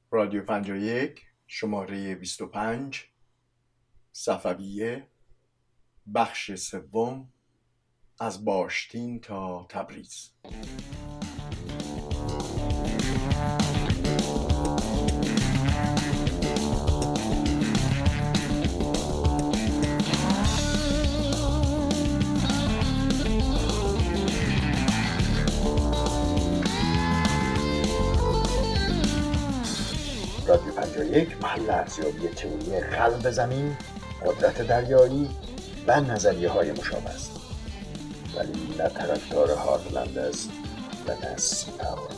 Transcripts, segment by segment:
رادیو 51 شماره 25 صفویه بخش سوم از باشتین تا تبریز. رادیو 51 محل ارزیابی تئوری قلب زمین، قدرت دریایی و نظریه های مشابه است، ولی نه طرفدار هارلند است و نه سی پاور.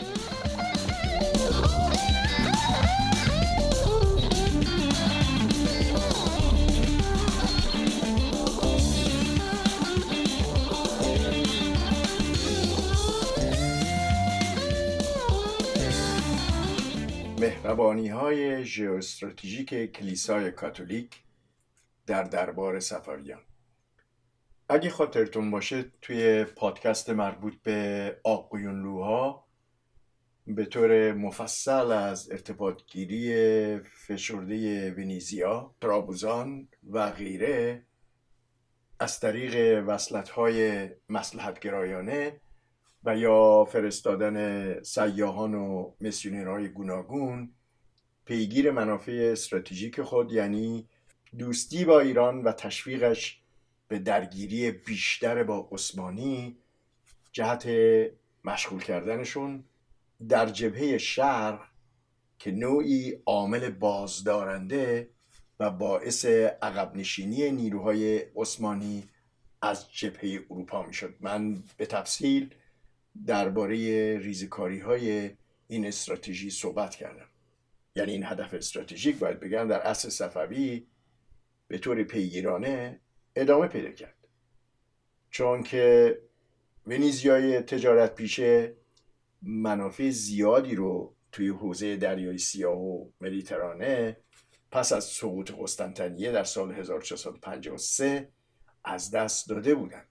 مهربانی‌های ژئواستراتژیک کلیسای کاتولیک در دربار صفویان. اگه خاطرتون باشه توی پادکست مربوط به آقایونلوها به طور مفصل از ارتباط گیری فشرده ونیزیا، ترابوزان و غیره از طریق وصلت‌های مصلحت‌گرایانه و یا فرستادن سیاحان و میسیونرهای گوناگون پیگیر منافع استراتژیک خود، یعنی دوستی با ایران و تشویقش به درگیری بیشتر با عثمانی، جهت مشغول کردنشون در جبهه شرق که نوعی عامل بازدارنده و باعث عقب نشینی نیروهای عثمانی از جبهه اروپا میشد. من به تفصیل درباره ریزکاری‌های این استراتژی صحبت کردم. یعنی این هدف استراتژیک باید بگم در عصر صفوی به طور پیگیرانه ادامه پیدا کرد، چون که ونیزیای تجارت پیشه منافع زیادی رو توی حوزه دریای سیاه و مدیترانه پس از سقوط قسطنطنیه در سال 1453 از دست داده بودند.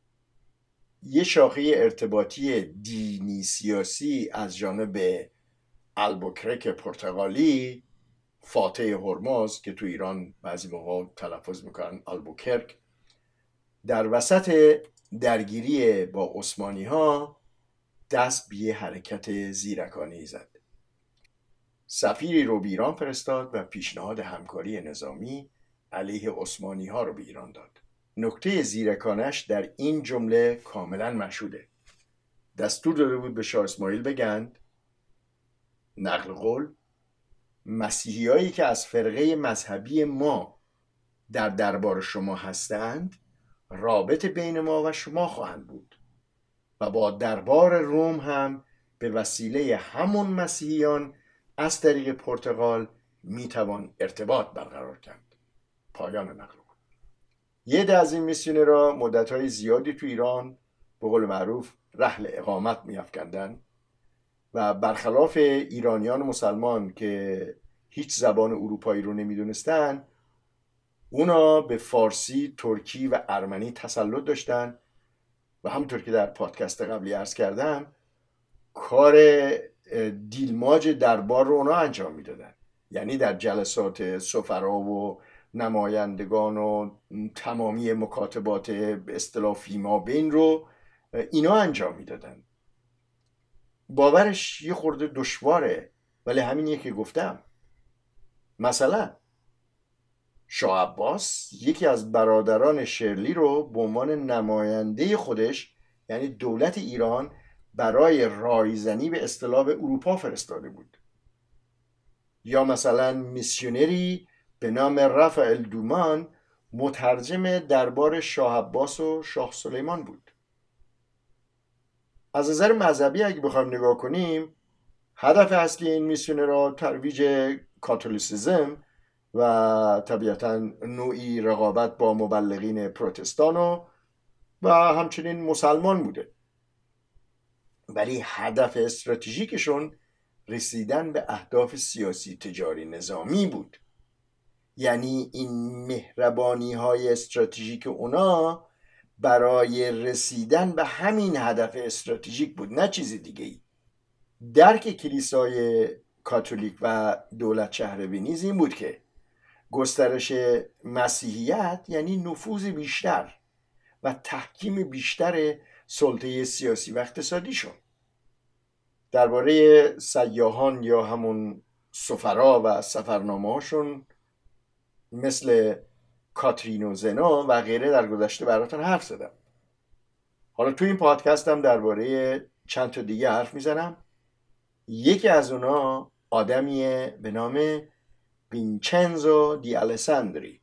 یه شاخه ارتباطی دینی سیاسی از جانب البوکرک پرتغالی، فاتح هرمز که تو ایران بعضی موقع تلفظ میکنن البوکرک، در وسط درگیری با عثمانی ها دست به یه حرکت زیرکانه‌ای زد. سفیری رو به ایران فرستاد و پیشنهاد همکاری نظامی علیه عثمانی ها رو به ایران داد. نکته زیرکانش در این جمله کاملا مشهوده. دستور داده بود به شاه اسماعیل بگند، نقل قول، مسیحیایی که از فرقه مذهبی ما در دربار شما هستند رابط بین ما و شما خواهند بود و با دربار روم هم به وسیله همون مسیحیان از طریق پرتغال میتوان ارتباط برقرار کرد. پایان نقل قول. یه عده از این میسیونرها مدت‌های زیادی تو ایران به قول معروف رحل اقامت می‌افکندن و برخلاف ایرانیان مسلمان که هیچ زبان اروپایی رو نمیدونستن، اونا به فارسی، ترکی و ارمنی تسلط داشتن و همونطور که در پادکست قبلی عرض کردم کار دیلماج دربار رو اونا انجام میدادن. یعنی در جلسات سفرا و نمایندگان و تمامی مکاتبات به اصطلاح فیما بین رو اینا انجام میدادن. باورش یه خورده دشواره، ولی همینیه که گفتم. مثلا شاه عباس یکی از برادران شرلی رو به عنوان نماینده خودش، یعنی دولت ایران، برای رایزنی به اصطلاح به اروپا فرستاده بود. یا مثلا میسیونری به نام رفائل دومان مترجم دربار شاه عباس و شاه سلیمان بود. از نظر مذهبی اگه بخوایم نگاه کنیم، هدف اصلی این میسیونرها ترویج کاتولیسیسم و طبیعتاً نوعی رقابت با مبلغین پروتستان و همچنین مسلمان بوده. ولی هدف استراتژیکشون رسیدن به اهداف سیاسی، تجاری، نظامی بود. یعنی این مهربانی های استراتژیک اونا برای رسیدن به همین هدف استراتژیک بود، نه چیز دیگه ای. درک کلیسای کاتولیک و دولت شهر ونیز این بود که گسترش مسیحیت یعنی نفوذ بیشتر و تحکیم بیشتر سلطه سیاسی و اقتصادیشون. درباره سیاحان یا همون سفرا و سفرنامه هاشون مثل کاترین و زنا و غیره در گذشته براتون حرف زدم. حالا تو این پادکست هم درباره چند تا دیگه حرف میزنم. یکی از اونا آدمیه به نام وینچنزو دی الساندری.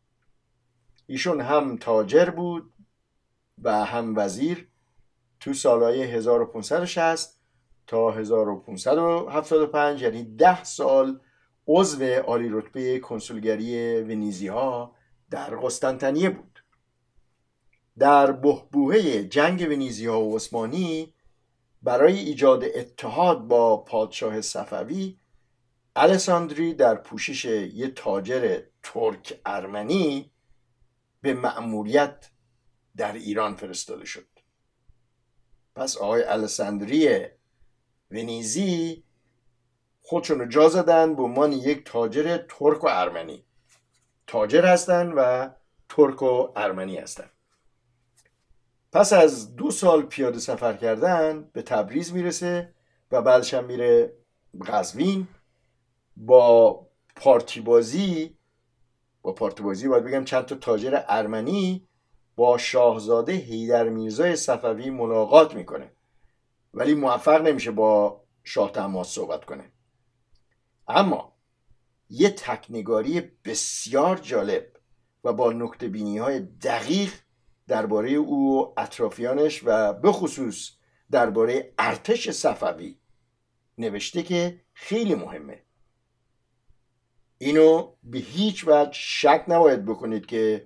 ایشون هم تاجر بود و هم وزیر تو سالهای 1560 تا 1575، یعنی 10 سال عضو عالی رتبه کنسولگری ونیزی ها در قسطنطنیه بود. در بحبوحه جنگ ونیزی ها و عثمانی برای ایجاد اتحاد با پادشاه صفوی، الساندری در پوشش یه تاجر ترک ارمنی به مأموریت در ایران فرستاده شد. پس آقای الساندری ونیزی خودشون رو جا زدن به عنوان یک تاجر ترک و ارمنی. تاجر هستن و ترک و ارمنی هستن. پس از 2 سال پیاده سفر کردن به تبریز میرسه و بعدش هم میره قزوین. با پارتی بازی باید بگم چند تا تاجر ارمنی با شاهزاده حیدر میرزای صفوی ملاقات میکنه، ولی موفق نمیشه با شاه طهماسب صحبت کنه. اما یه تکنگاری بسیار جالب و با نکته بینی های دقیق درباره او و اطرافیانش و به خصوص درباره ارتش صفوی نوشته که خیلی مهمه. اینو به هیچ وجه شک نباید بکنید که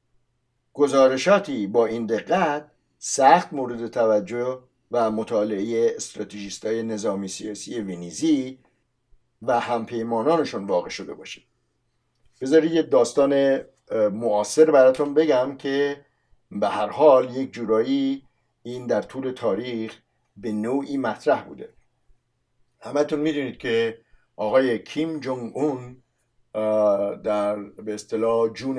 گزارشاتی با این دقت سخت مورد توجه و مطالعه استراتژیستای نظامی سیاسی ونیزی و همپیمانانشون واقع شده باشه. بذارید یه داستان معاصر براتون بگم که به هر حال یک جورایی این در طول تاریخ به نوعی مطرح بوده. همتون میدونید که آقای کیم جونگ اون در به اصطلاح جون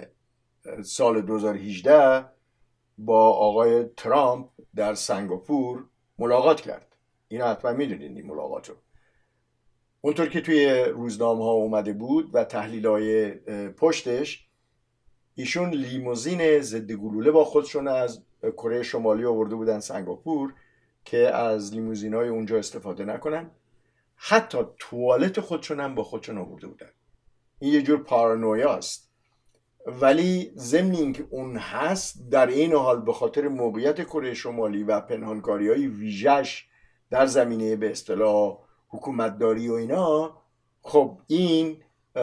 سال 2018 با آقای ترامپ در سنگاپور ملاقات کرد. اینو حتما میدونید این ملاقات رو. اونطور که توی روزنامه ها اومده بود و تحلیل های پشتش، ایشون لیموزین ضد گلوله با خودشون از کره شمالی آورده بودن سنگاپور که از لیموزین های اونجا استفاده نکنن. حتی توالت خودشون هم با خودشون آورده بودن. این یه جور پارانویاست، ولی ضمن اینکه اون هست، در این حال به خاطر موقعیت کره شمالی و پنهانکاری های ویژه‌اش در زمینه به اصطلاح حکومتداری و اینا، خب این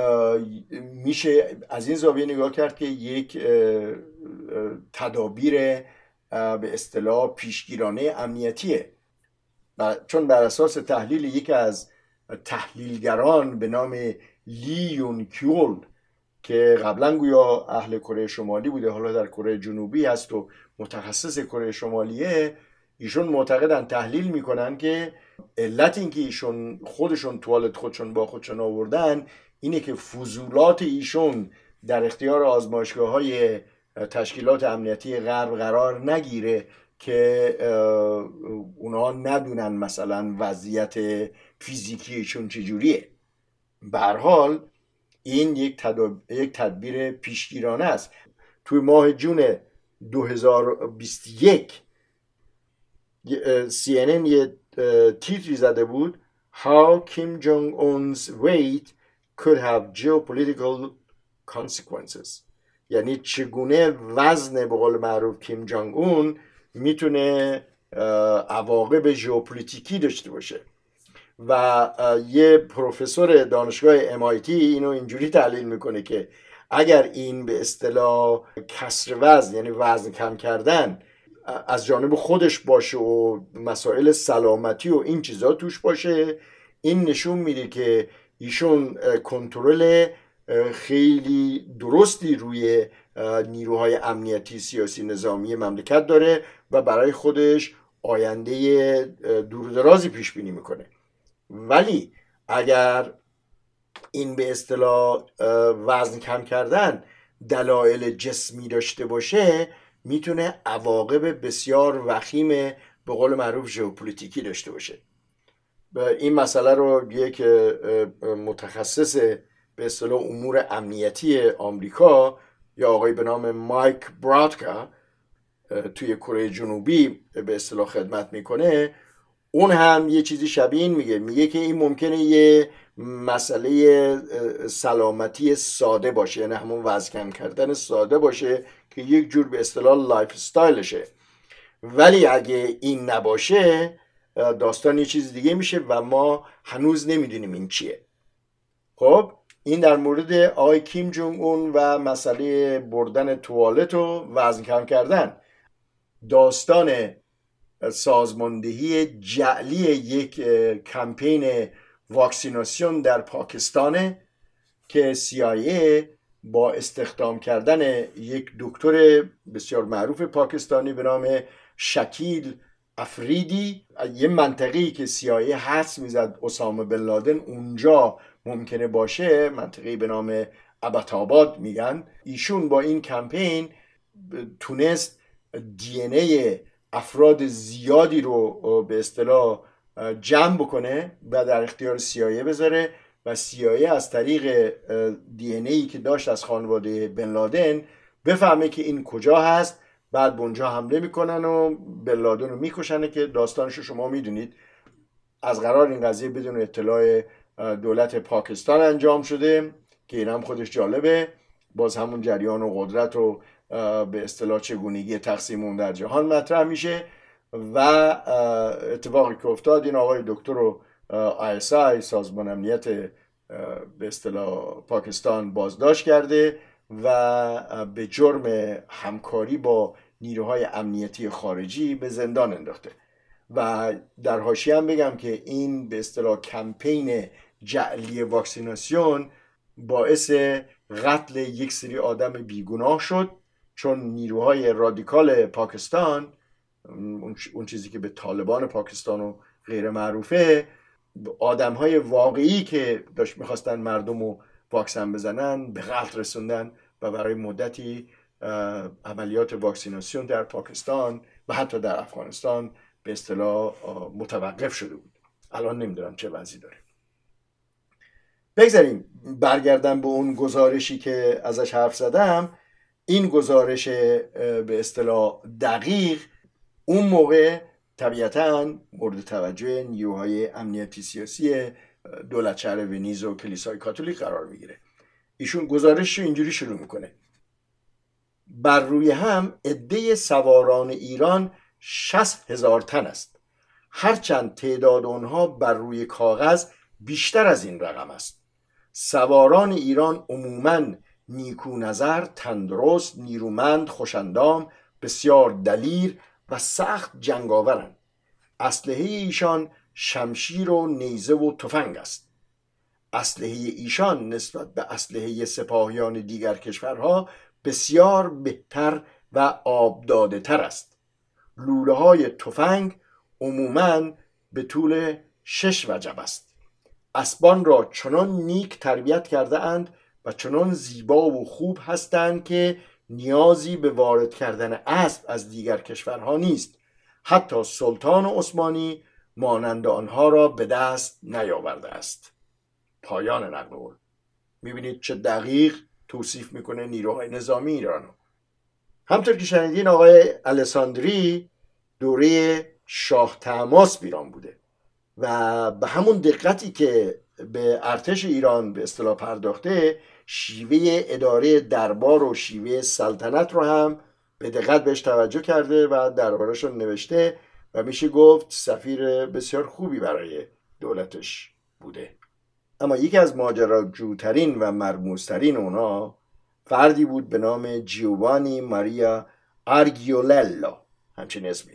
میشه از این زاویه نگاه کرد که یک تدابیر به اصطلاح پیشگیرانه امنیتیه. چون بر اساس تحلیل یکی از تحلیلگران به نام لی یون کیول که قبلا گویا اهل کره شمالی بوده، حالا در کره جنوبی هست و متخصص کره شمالیه، ایشون معتقدن، تحلیل میکنن که علت اینکه ایشون خودشون توالت خودشون با خودشون آوردن اینه که فضولات ایشون در اختیار آزمایشگاه‌های تشکیلات امنیتی غرب قرار نگیره که اونا ندونن مثلا وضعیت فیزیکیشون چجوریه. به هر حال این یک تدبیر پیشگیرانه است. توی ماه جون 2021 CNN یه تیتری زده بود How Kim Jong-un's weight could have geopolitical consequences، یعنی چگونه وزن به قول معروف کیم جانگ اون میتونه عواقب ژئوپلیتیکی داشته باشه. و یه پروفسور دانشگاه MIT اینو اینجوری تحلیل میکنه که اگر این به اصطلاح کسر وزن، یعنی وزن کم کردن، از جانب خودش باشه و مسائل سلامتی و این چیزا توش باشه، این نشون میده که ایشون کنترل خیلی درستی روی نیروهای امنیتی سیاسی نظامی مملکت داره و برای خودش آینده دور و درازی پیش بینی میکنه. ولی اگر این به اصطلاح وزن کم کردن دلایل جسمی داشته باشه، میتونه عواقب بسیار وخیم به قول معروف ژئوپلیتیکی داشته باشه. این مسئله رو یک متخصص به اصطلاح امور امنیتی آمریکا یا آقای به نام مایک برادکا توی کره جنوبی به اصطلاح خدمت میکنه. اون هم یه چیزی شبیه این میگه که این ممکنه یه مسئله سلامتی ساده باشه، یعنی همون وزن کم کردن ساده باشه که یک جور به اصطلاح لایف استایلشه، ولی اگه این نباشه داستان یه چیز دیگه میشه و ما هنوز نمیدونیم این چیه. خب این در مورد آقای کیم جونگ اون و مسئله بردن توالت و وزن کم کردن. داستان سازماندهی جعلی یک کمپین واکسیناسیون در پاکستان که CIA با استخدام کردن یک دکتر بسیار معروف پاکستانی به نام شکیل افریدی، یه منطقه‌ای که CIA حدس میزد اسامه بن لادن اونجا ممکنه باشه، منطقه‌ای به نام اباتاباد میگن، ایشون با این کمپین تونست DNA افراد زیادی رو به اصطلاح جمع بکنه و در اختیار CIA بذاره و CIA از طریق DNA که داشت از خانواده بن لادن بفهمه که این کجا هست، بعد به اونجا حمله میکنن و بن لادن رو میکشن که داستانشو شما میدونید. از قرار این قضیه بدون اطلاع دولت پاکستان انجام شده که این هم خودش جالبه، باز همون جریان و قدرت و به اصطلاح چگونگی تقسیم اون در جهان مطرح میشه و اتفاقی که افتاد این آقای دکتر رو ISI سازمان امنیت به اصطلاح پاکستان بازداشت کرده و به جرم همکاری با نیروهای امنیتی خارجی به زندان انداخته. و در حاشیه هم بگم که این به اصطلاح کمپین جعلی واکسیناسیون باعث قتل یک سری آدم بیگناه شد، چون نیروهای رادیکال پاکستان، اون چیزی که به طالبان پاکستان و غیر معروفه، آدمهای واقعی که داشت میخواستن مردم رو واکسن بزنن به قتل رسوندن و برای مدتی عملیات واکسیناسیون در پاکستان و حتی در افغانستان به اصطلاح متوقف شده بود. الان نمیدونم چه وضعی داره. بگذاریم برگردم به اون گزارشی که ازش حرف زدم. این گزارش به اصطلاح دقیق اون موقع طبیعتاً مورد توجه نیروهای امنیتی سیاسی دولت شهر ونیز و کلیسای کاتولیک قرار میگیره. ایشون گزارش رو اینجوری شروع میکنه: بر روی هم عده سواران ایران 60,000 تن است، هرچند تعداد آنها بر روی کاغذ بیشتر از این رقم است. سواران ایران عموماً نیکو نظر، تندرست، نیرومند، خوشندام، بسیار دلیر و سخت جنگاورند. اسلحه ایشان شمشیر و نیزه و تفنگ است. اسلحه ایشان نسبت به اسلحه سپاهیان دیگر کشورها بسیار بهتر و آبداده تر است. لوله های تفنگ عموماً به طول 6 وجب است. اسبان را چنان نیک تربیت کرده اند و چنان زیبا و خوب هستند که نیازی به وارد کردن اسب از دیگر کشورها نیست. حتی سلطان عثمانی مانند آنها را به دست نیاورده است. پایان نقل قول. میبینید چه دقیق توصیف میکنه نیروهای نظامی ایرانو. همطور که شنیدین آقای الساندری دوره شاه طهماسب ایران بوده و به همون دقتی که به ارتش ایران به اصطلاح پرداخته، شیوه اداره دربار و شیوه سلطنت رو هم به دقت بهش توجه کرده و دربارش رو نوشته و میشه گفت سفیر بسیار خوبی برای دولتش بوده. اما یکی از ماجراجوترین و مرموزترین اونا فردی بود به نام جیوانی ماریا آرگیوللو، همچین اسمی.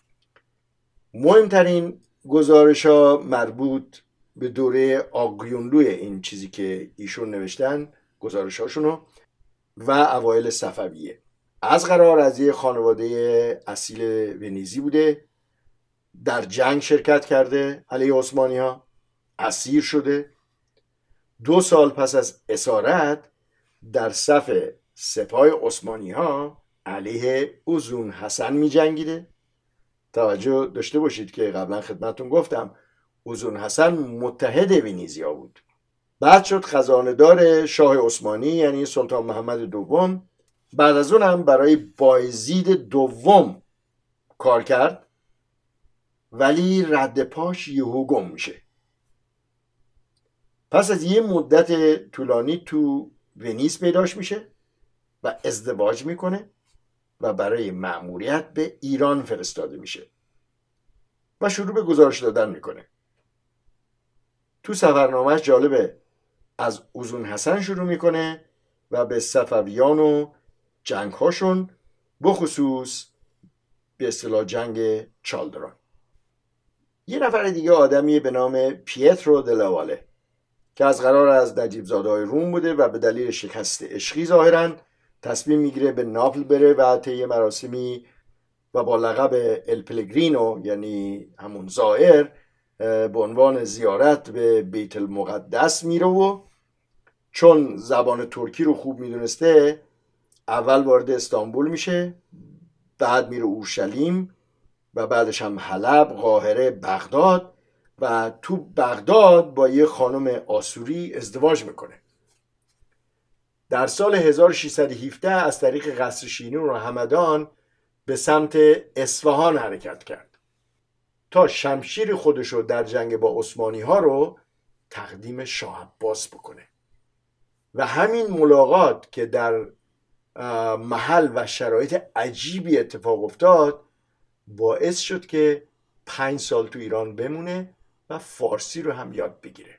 مهمترین گزارش ها مربوط به دوره آقیونلوی، این چیزی که ایشون نوشتن گزارش هاشونو، و اوایل صفویه. از قرار از یه خانواده اصیل ونیزی بوده، در جنگ شرکت کرده علیه عثمانی ها، اسیر شده. 2 سال پس از اسارت در صف سپاه عثمانی ها علیه اوزون حسن می جنگیده. توجه داشته باشید که قبلا خدمتون گفتم اوزون حسن متحد ونیزیا بود. بعد شد خزانه‌دار شاه عثمانی یعنی سلطان محمد دوم. بعد از اون هم برای بایزید دوم کار کرد، ولی رد پاش یهو گم میشه. پس از یه مدت طولانی تو ونیز پیداش میشه و ازدواج میکنه و برای مأموریت به ایران فرستاده میشه و شروع به گزارش دادن میکنه. تو سفرنامه‌اش جالبه، از اوزون حسن شروع میکنه و به صفویان و جنگ‌هاشون، بخصوص به اصطلاح جنگ چالدران. یه نفر دیگه آدمیه به نام پیترو دلاواله که از قرار از نجیب زاده‌های روم بوده و به دلیل شکست عشقی ظاهراً تصمیم میگیره به ناپل بره و طی مراسمی و با لقب ال پلگرینو یعنی همون زائر به عنوان زیارت به بیت المقدس میره و چون زبان ترکی رو خوب میدونسته اول وارد استانبول میشه، بعد میره اورشلیم و بعدش هم حلب، قاهره، بغداد و تو بغداد با یه خانم آسوری ازدواج میکنه. در سال 1617 از طریق قصر شینون و همدان به سمت اصفهان حرکت کرد تا شمشیر خودشو در جنگ با عثمانی ها رو تقدیم شاه عباس بکنه و همین ملاقات که در محل و شرایط عجیبی اتفاق افتاد باعث شد که 5 سال تو ایران بمونه و فارسی رو هم یاد بگیره.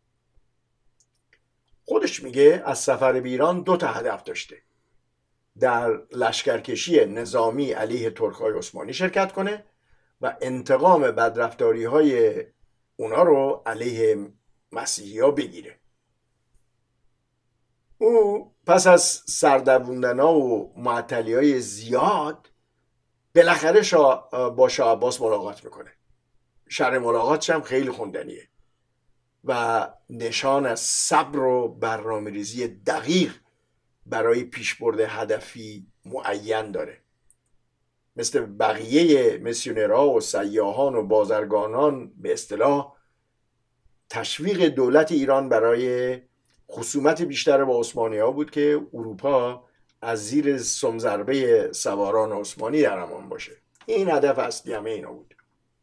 خودش میگه از سفر به ایران 2 تا هدف داشته: در لشکرکشی نظامی علیه ترک‌های عثمانی شرکت کنه و انتقام بدرفتاری‌های اونا رو علیه مسیحی‌ها بگیره. او پس از سردووندن‌ها و معطلی‌های زیاد بالاخره با شاه عباس ملاقات میکنه. شرح ملاقاتش هم خیلی خوندنیه و نشان از صبر و برنامه‌ریزی دقیق برای پیشبرد هدفی معین داره. مثل بقیه میسیونرها و سیاحان و بازرگانان به اصطلاح تشویق دولت ایران برای خصومت بیشتر با عثمانی ها بود که اروپا از زیر سم‌ضربه سواران عثمانی در امان باشه. این هدف اصلی همه اینا بود.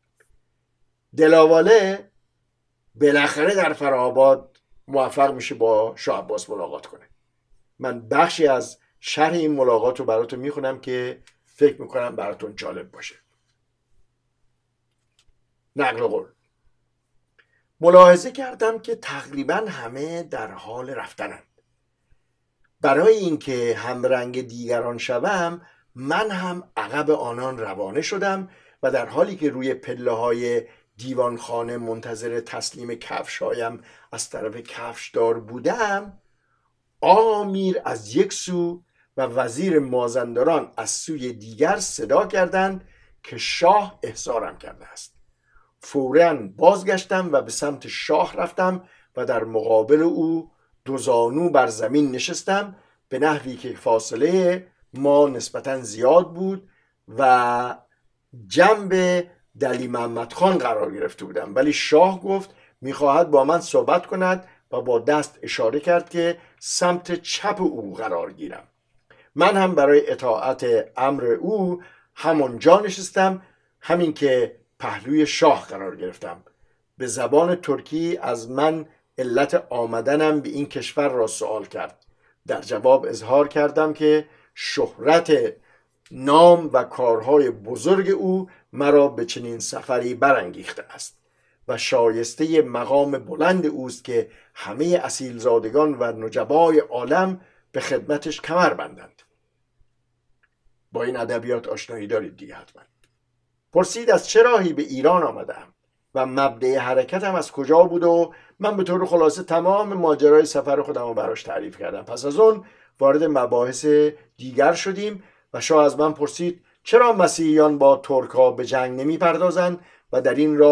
دلاواله بالاخره در فره‌آباد موفق میشه با شاه عباس ملاقات کنه. من بخشی از شرح این ملاقات رو براتون میخونم که فکر میکنم براتون جالب باشه. نقل قول: ملاحظه کردم که تقریبا همه در حال رفتنند. برای اینکه همرنگ دیگران شوم من هم عقب آنان روانه شدم و در حالی که روی پله‌های دیوانخانه منتظر تسلیم کفش‌هایم از طرف کفشدار بودم، آقا میر از یک سو و وزیر مازندران از سوی دیگر صدا کردند که شاه احضارم کرده است. فوراً بازگشتم و به سمت شاه رفتم و در مقابل او 2 زانو بر زمین نشستم به نحوی که فاصله ما نسبتاً زیاد بود و جنب دلی محمد خان قرار گرفته بودم، ولی شاه گفت میخواهد با من صحبت کند و با دست اشاره کرد که سمت چپ او قرار گیرم. من هم برای اطاعت امر او همونجا نشستم، همین که پهلوی شاه قرار گرفتم. به زبان ترکی از من علت آمدنم به این کشور را سوال کرد. در جواب اظهار کردم که شهرت نام و کارهای بزرگ او مرا به چنین سفری برانگیخته است و شایسته مقام بلند اوست که همه اصیلزادگان و نجبای عالم به خدمتش کمر بندند. با این ادبیات آشنایی دارید دیگه حتما. پرسید از چه راهی به ایران آمدم و مبدأ حرکتم از کجا بود و من به طور خلاصه تمام ماجرای سفر خودم رو براش تعریف کردم. پس از اون وارد مباحث دیگر شدیم و شاه از من پرسید چرا مسیحیان با ترک‌ها به جنگ نمی پردازند و در این راه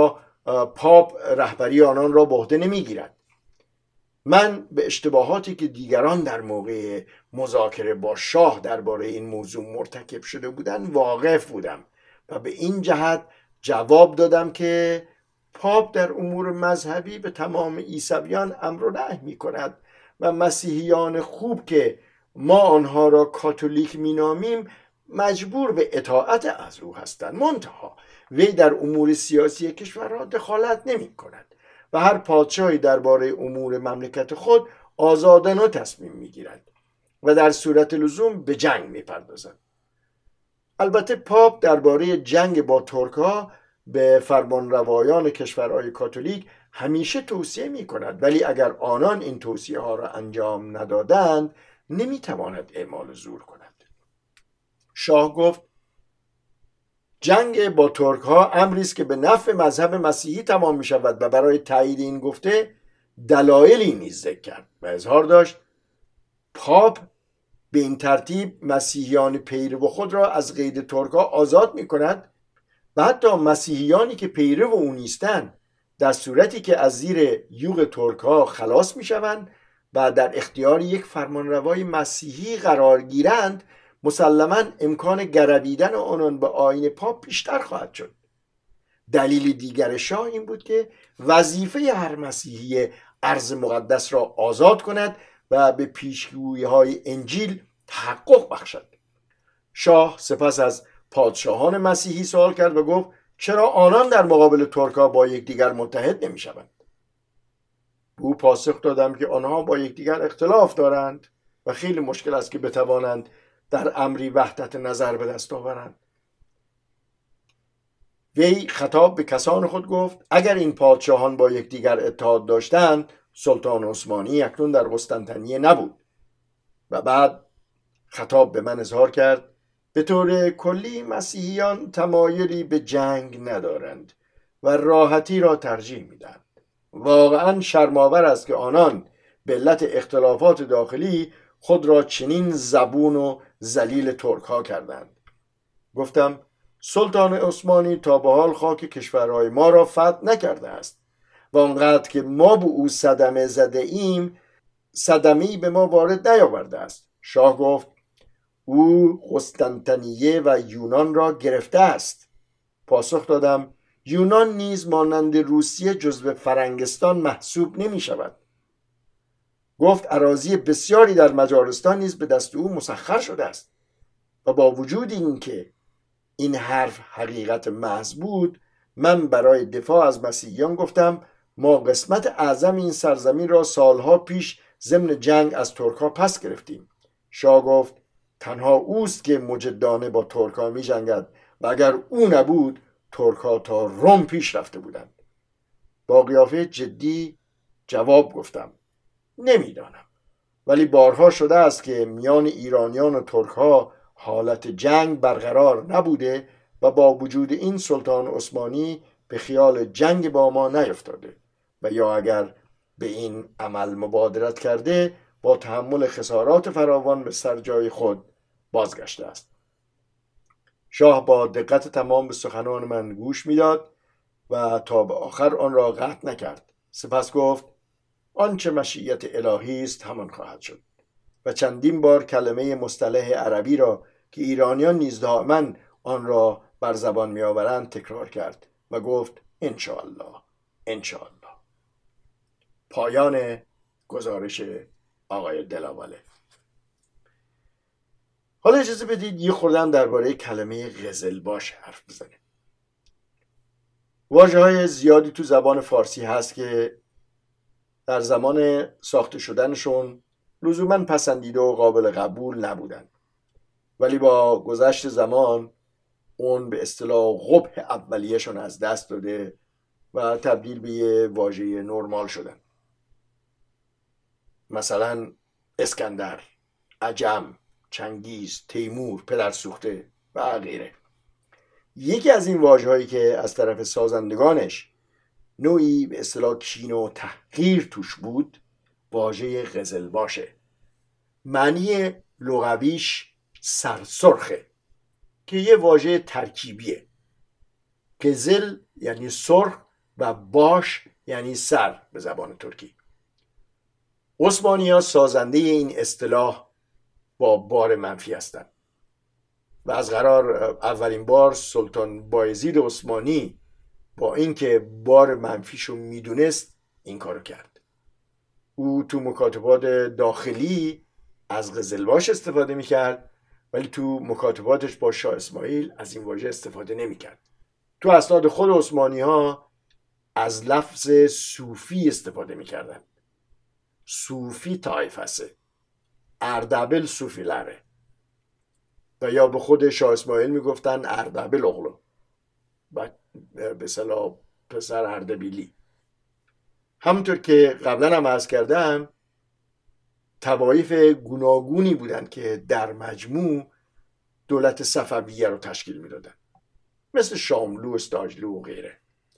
پاپ رهبری آنان را به عهده نمیگیرد. من به اشتباهاتی که دیگران در موقع مذاکره با شاه درباره این موضوع مرتکب شده بودند واقف بودم و به این جهت جواب دادم که پاپ در امور مذهبی به تمام عیسویان امر و نهی می کند و مسیحیان خوب که ما آنها را کاتولیک می نامیم مجبور به اطاعت از او هستند. منتها وی در امور سیاسی کشورها دخالت نمی کند و هر پادشاهی درباره امور مملکت خود آزادانه تصمیم می گیرد و در صورت لزوم به جنگ می پردازد. البته پاپ درباره جنگ با ترک‌ها به فرمانروایان کشورهای کاتولیک همیشه توصیه می کند، ولی اگر آنان این توصیه ها را انجام ندادند نمی تواند اعمال زور کند. شاه گفت جنگ با ترک ها امری است که به نفع مذهب مسیحی تمام می شود و برای تایید این گفته دلایلی نیز ذکر کرد و اظهار داشت پاپ به این ترتیب مسیحیان پیرو خود را از قید ترک ها آزاد می کند و حتی مسیحیانی که پیرو او نیستند در صورتی که از زیر یوغ ترک ها خلاص می شوند و در اختیار یک فرمانروای مسیحی قرار گیرند مسلماً امکان گرویدن آنان به آیین پاپ بیشتر خواهد شد. دلیل دیگر شاه این بود که وظیفه هر مسیحی ارض مقدس را آزاد کند و به پیشگویی‌های انجیل تحقق بخشد. شاه سپس از پادشاهان مسیحی سوال کرد و گفت چرا آنان در مقابل ترک‌ها با یکدیگر متحد نمی‌شوند؟ او پاسخ دادم که آنها با یکدیگر اختلاف دارند و خیلی مشکل است که بتوانند در امری وحدت نظر به دست آورند. وی خطاب به کسان خود گفت اگر این پادشاهان با یکدیگر اتحاد داشتند سلطان عثمانی اکنون در قسطنطنیه نبود. و بعد خطاب به من اظهار کرد به طور کلی مسیحیان تمایلی به جنگ ندارند و راحتی را ترجیح میدهند. واقعا شرم‌آور است که آنان به علت اختلافات داخلی خود را چنین زبون و ذلیل ترک ها کردند. گفتم سلطان عثمانی تا به حال خاک کشورهای ما را فتح نکرده است و آنقدر که ما به او صدمه زده ایم صدمه‌ای به ما وارد نیاورده است. شاه گفت او قسطنطنیه و یونان را گرفته است. پاسخ دادم یونان نیز مانند روسیه جزو فرنگستان محسوب نمی شود. گفت اراضی بسیاری در مجارستان نیز به دست او مسخر شده است و با وجود اینکه این حرف حقیقت محض بود من برای دفاع از مسیحیان گفتم ما قسمت اعظم این سرزمین را سالها پیش ضمن جنگ از ترک‌ها پس گرفتیم. شاه گفت تنها اوست که مجدانه با ترک‌ها می جنگد و اگر او نبود ترک‌ها تا روم پیش رفته بودند. با قیافه جدی جواب گفتم نمیدانم، ولی بارها شده است که میان ایرانیان و ترک‌ها حالت جنگ برقرار نبوده و با وجود این سلطان عثمانی به خیال جنگ با ما نیفتاده و یا اگر به این عمل مبادرت کرده با تحمل خسارات فراوان به سر جای خود بازگشته است. شاه با دقت تمام به سخنان من گوش میداد و تا به آخر آن را قطع نکرد. سپس گفت آنچه مشیت الهی است همان خواهد شد و چندین بار کلمه مصطلح عربی را که ایرانیان نیز دائما آن را بر زبان می آورند تکرار کرد و گفت انشاءالله انشاءالله. پایان گزارش آقای دلاواله. حالا اجازه بدید یه خوردم درباره کلمه قزلباش حرف بزنیم. واژه‌های زیادی تو زبان فارسی هست که در زمان ساخته شدنشون لزوماً پسندیده و قابل قبول نبودن، ولی با گذشت زمان اون به اصطلاح قبح اولیه‌شون از دست داده و تبدیل به یه واژه نرمال شدن. مثلا اسکندر، عجم، چنگیز، تیمور، پدرسوخته و غیره. یکی از این واژه‌هایی که از طرف سازندگانش نوعی به اصطلاح کین و تحقیر توش بود واژه قزلباشه. معنی لغویش سرسرخه که یه واژه ترکیبیه. قزل یعنی سرخ و باش یعنی سر به زبان ترکی. عثمانی‌ها سازنده این اصطلاح با بار منفی هستند و از قرار اولین بار سلطان بایزید عثمانی با اینکه بار منفیشو میدونست این کارو کرد. او تو مکاتبات داخلی از قزلباش استفاده میکرد ولی تو مکاتباتش با شاه اسماعیل از این واژه استفاده نمیکرد. تو اسناد خود عثمانی ها از لفظ صوفی استفاده میکردن. صوفی طایفسه، اردبیل صوفیلره، و یا به خود شاه اسماعیل میگفتن اردبیل اغلو، به اصطلاح پسر اردبیلی. همونطور که قبلا هم عرض کردم طوایف گوناگونی بودن که در مجموع دولت صفویه رو تشکیل میدادن، مثل شاملو، استاجلو و غیره.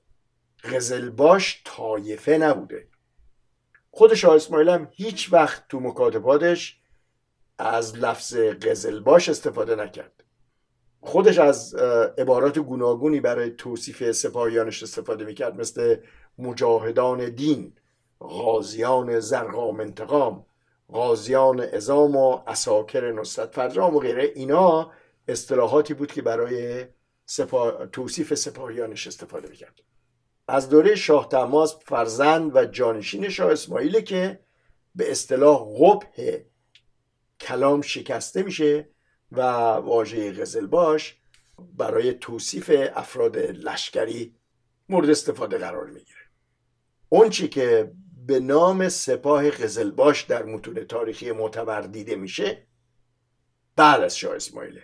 قزلباش طایفه نبوده. خود شاه اسماعیل هم هیچ وقت تو مکاتباتش از لفظ قزلباش استفاده نکرد. خودش از عبارات گوناگونی برای توصیف سپاهیانش استفاده میکرد، مثل مجاهدان دین، غازیان زرقام انتقام، غازیان عظام و عساکر نصرت فرجام و غیره. اینا اصطلاحاتی بود که برای توصیف سپاهیانش استفاده میکرد. از دوره شاه طهماسب فرزند و جانشین شاه اسماعیل که به اصطلاح قبح کلام شکسته میشه و واژه قزلباش برای توصیف افراد لشکری مورد استفاده قرار میگیره. اون چی که به نام سپاه قزلباش در متون تاریخی معتبر دیده میشه بعد از شاه اسماعیله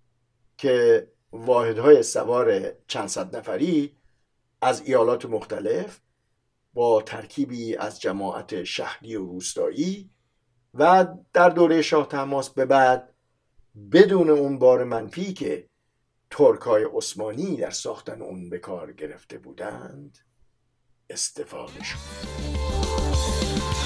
که واحدهای سوار چند صد نفری از ایالات مختلف با ترکیبی از جماعت شهری و روستایی و در دوره شاه طهماسب به بعد بدون اون بار منفی که ترکای عثمانی در ساختن اون به کار گرفته بودند استفاده شد.